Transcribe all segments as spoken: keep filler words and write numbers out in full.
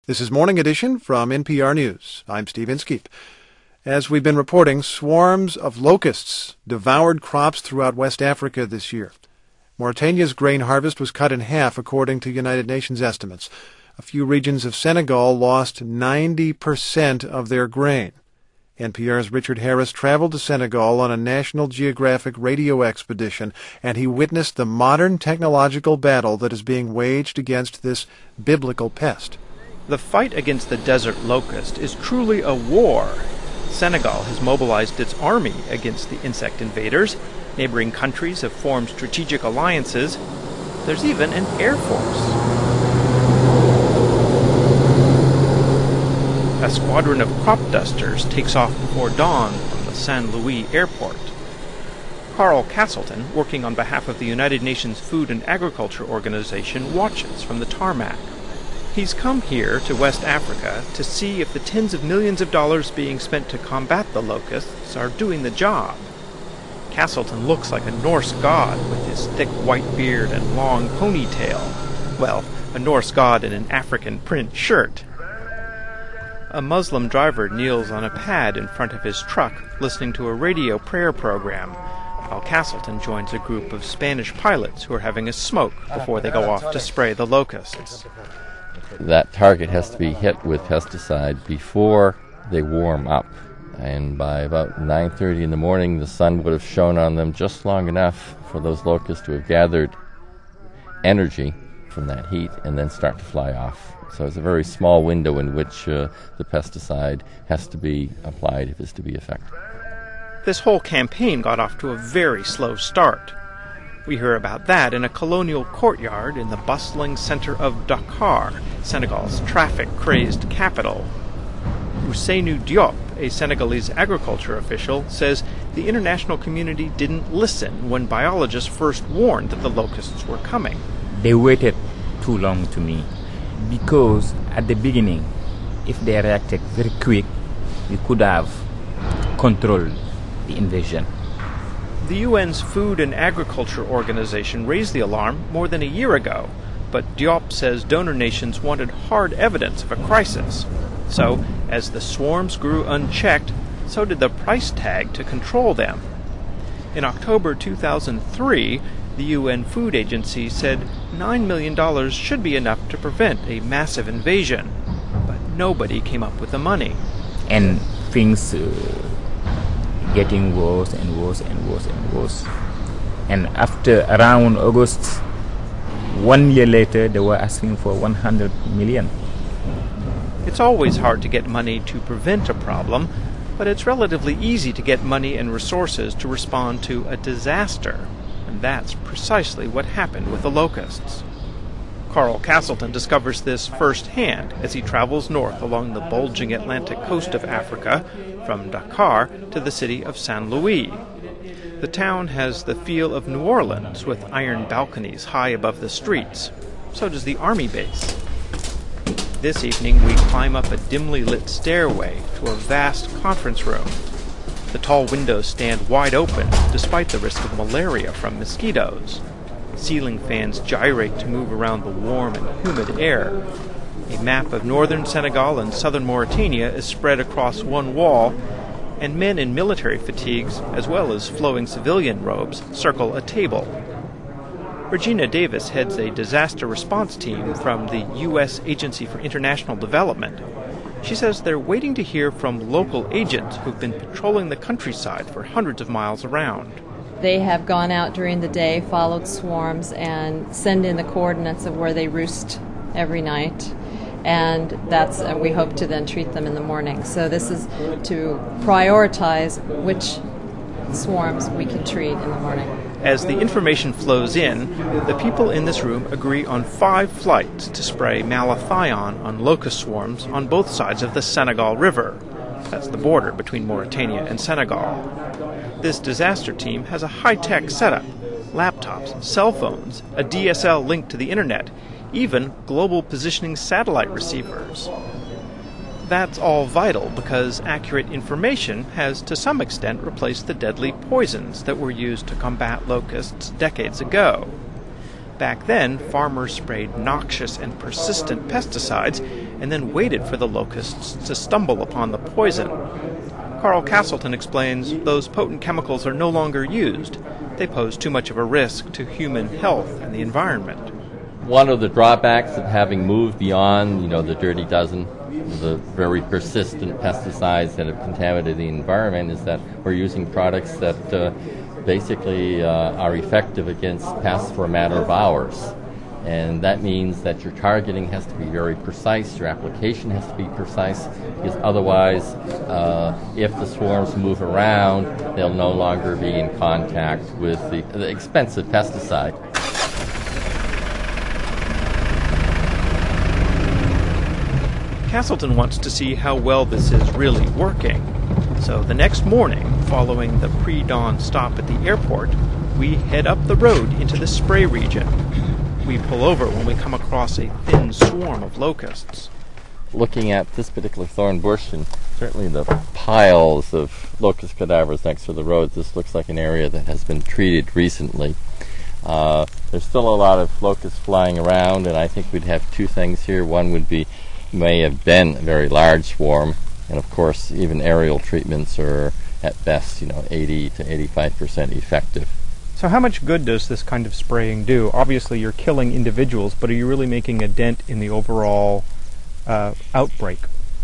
This is Morning Edition from N P R News. I'm Steve Inskeep. As we've been reporting, swarms of locusts devoured crops throughout West Africa this year. Mauritania's grain harvest was cut in half, according to United Nations estimates. A few regions of Senegal lost ninety percent of their grain. N P R's Richard Harris traveled to Senegal on a National Geographic radio expedition, and he witnessed the modern technological battle that is being waged against this biblical pest. The fight against the desert locust is truly a war. Senegal has mobilized its army against the insect invaders. Neighboring countries have formed strategic alliances. There's even an air force. A squadron of crop dusters takes off before dawn from the Saint Louis airport. Carl Castleton, working on behalf of the United Nations Food and Agriculture Organization, watches from the tarmac. He's come here to West Africa to see if the tens of millions of dollars being spent to combat the locusts are doing the job. Castleton looks like a Norse god with his thick white beard and long ponytail. Well, a Norse god in an African print shirt. A Muslim driver kneels on a pad in front of his truck, listening to a radio prayer program, while Castleton joins a group of Spanish pilots who are having a smoke before they go off to spray the locusts. That target has to be hit with pesticide before they warm up. And by about nine thirty in the morning, the sun would have shone on them just long enough for those locusts to have gathered energy from that heat and then start to fly off. So it's a very small window in which uh, the pesticide has to be applied if it's to be effective. This whole campaign got off to a very slow start. We hear about that in a colonial courtyard in the bustling center of Dakar, Senegal's traffic-crazed capital. Ousseynou Diop, a Senegalese agriculture official, says the international community didn't listen when biologists first warned that the locusts were coming. They waited too long to me, because at the beginning, if they reacted very quick, we could have controlled the invasion. The U N's Food and Agriculture Organization raised the alarm more than a year ago, but Diop says donor nations wanted hard evidence of a crisis. So, as the swarms grew unchecked, so did the price tag to control them. In October two thousand three, the U N Food Agency said nine million dollars should be enough to prevent a massive invasion, but nobody came up with the money. And things uh, getting worse and worse and worse and worse. And after around August, one year later, they were asking for one hundred million. It's always hard to get money to prevent a problem, but it's relatively easy to get money and resources to respond to a disaster. And that's precisely what happened with the locusts. Carl Castleton discovers this firsthand as he travels north along the bulging Atlantic coast of Africa, from Dakar to the city of Saint Louis. The town has the feel of New Orleans, with iron balconies high above the streets. So does the army base. This evening we climb up a dimly lit stairway to a vast conference room. The tall windows stand wide open, despite the risk of malaria from mosquitoes. Ceiling fans gyrate to move around the warm and humid air. A map of northern Senegal and southern Mauritania is spread across one wall, and men in military fatigues, as well as flowing civilian robes, circle a table. Regina Davis heads a disaster response team from the U S Agency for International Development. She says they're waiting to hear from local agents who've been patrolling the countryside for hundreds of miles around. They have gone out during the day, followed swarms, and send in the coordinates of where they roost every night. And that's uh, we hope to then treat them in the morning. So this is to prioritize which swarms we can treat in the morning. As the information flows in, the people in this room agree on five flights to spray malathion on locust swarms on both sides of the Senegal River. That's the border between Mauritania and Senegal. This disaster team has a high-tech setup, laptops, cell phones, a D S L link to the internet, even global positioning satellite receivers. That's all vital because accurate information has to some extent replaced the deadly poisons that were used to combat locusts decades ago. Back then, farmers sprayed noxious and persistent pesticides and then waited for the locusts to stumble upon the poison. Carl Castleton explains those potent chemicals are no longer used. They pose too much of a risk to human health and the environment. One of the drawbacks of having moved beyond, you know, the dirty dozen, the very persistent pesticides that have contaminated the environment, is that we're using products that uh, basically uh, are effective against pests for a matter of hours. And that means that your targeting has to be very precise, your application has to be precise, because otherwise, uh, if the swarms move around, they'll no longer be in contact with the, the expensive pesticide. Castleton wants to see how well this is really working. So the next morning, following the pre-dawn stop at the airport, we head up the road into the spray region. We pull over when we come across a thin swarm of locusts. Looking at this particular thorn bush and certainly the piles of locust cadavers next to the road, this looks like an area that has been treated recently. Uh, there's still a lot of locusts flying around, and I think we'd have two things here. One would be, may have been a very large swarm, and of course even aerial treatments are at best, you know, eighty to eighty-five percent effective. So how much good does this kind of spraying do? Obviously you're killing individuals, but are you really making a dent in the overall uh, outbreak?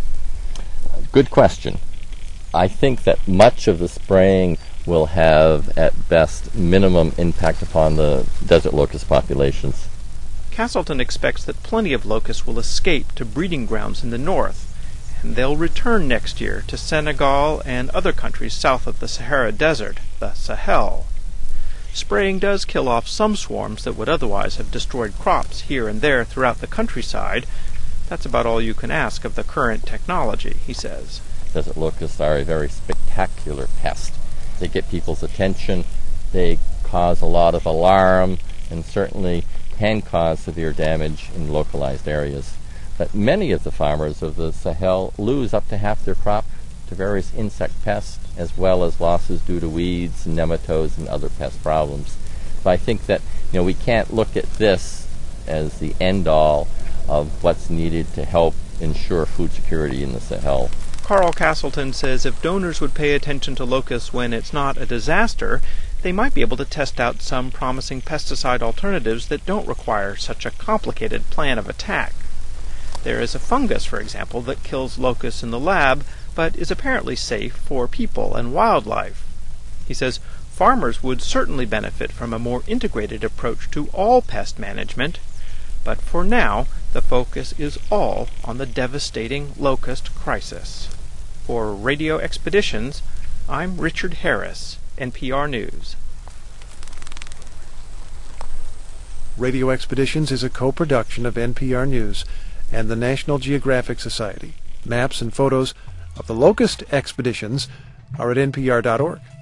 Good question. I think that much of the spraying will have at best minimum impact upon the desert locust populations. Castleton expects that plenty of locusts will escape to breeding grounds in the north, and they'll return next year to Senegal and other countries south of the Sahara Desert, the Sahel. Spraying does kill off some swarms that would otherwise have destroyed crops here and there throughout the countryside. That's about all you can ask of the current technology, he says. Desert locusts are a very spectacular pest. They get people's attention, they cause a lot of alarm, and certainly can cause severe damage in localized areas. But many of the farmers of the Sahel lose up to half their crop to various insect pests, as well as losses due to weeds, and nematodes, and other pest problems. So I think that, you know, we can't look at this as the end-all of what's needed to help ensure food security in the Sahel. Carl Castleton says if donors would pay attention to locusts when it's not a disaster, they might be able to test out some promising pesticide alternatives that don't require such a complicated plan of attack. There is a fungus, for example, that kills locusts in the lab, but is apparently safe for people and wildlife. He says farmers would certainly benefit from a more integrated approach to all pest management, but for now the focus is all on the devastating locust crisis. For Radio Expeditions, I'm Richard Harris, N P R News. Radio Expeditions is a co-production of N P R News and the National Geographic Society. Maps and photos of the locust expeditions are at N P R dot org.